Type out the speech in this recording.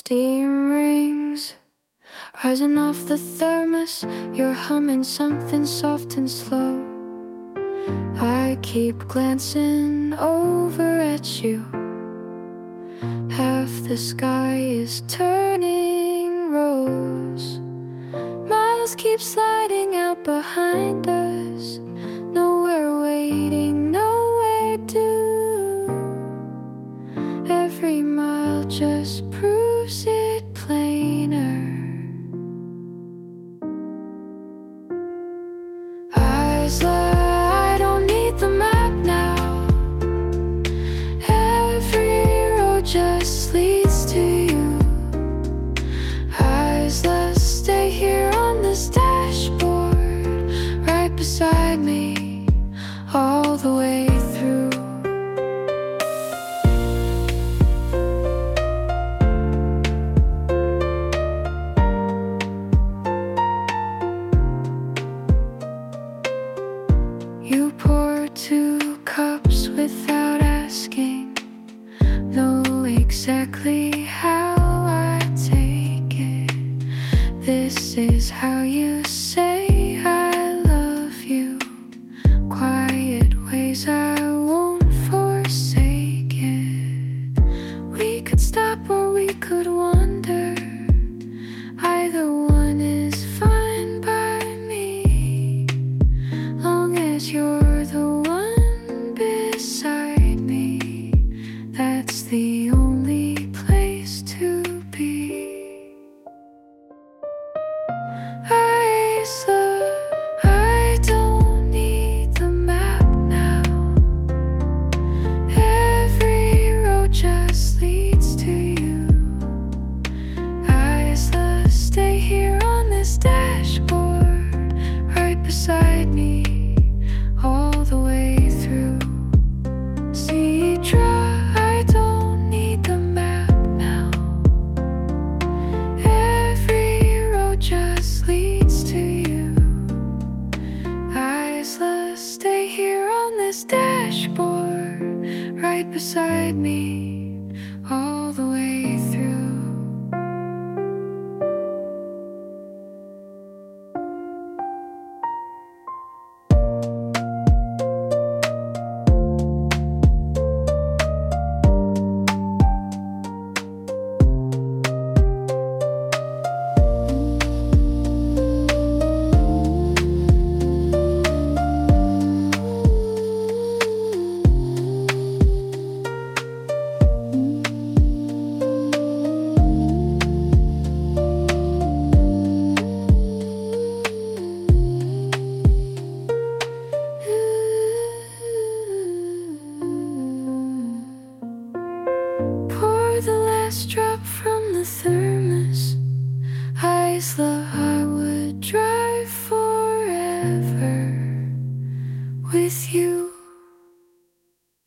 steam rings rising off the thermos. You're humming something soft and slow. I keep glancing over at you. Half the sky is turning rose. Miles keep sliding out behind us. Nowhere waiting, nowhere due. Every mile just proves it plainer. Eyes lie, I don't need the map now. Every road just leads to you. Eyes, let's stay here on this dashboard, right beside me, all the way through. You pour 2 cups without asking, know exactly how I take it. This is how you say I love you. Quiet ways, I won't forsake it. We could stop or we could wander. Either one is fine by me, long as you're the one beside me. That's the only place to be. I don't need the map now. Every road just leads to you. Isla, stay here on this dashboard, right beside me, all the way through. Cedra, I don't need the map now. Every road just leads to you. Isla, stay here on this dashboard, right beside me, all the way through. Pour the last drop from the thermos. Isla, I would drive forever with you.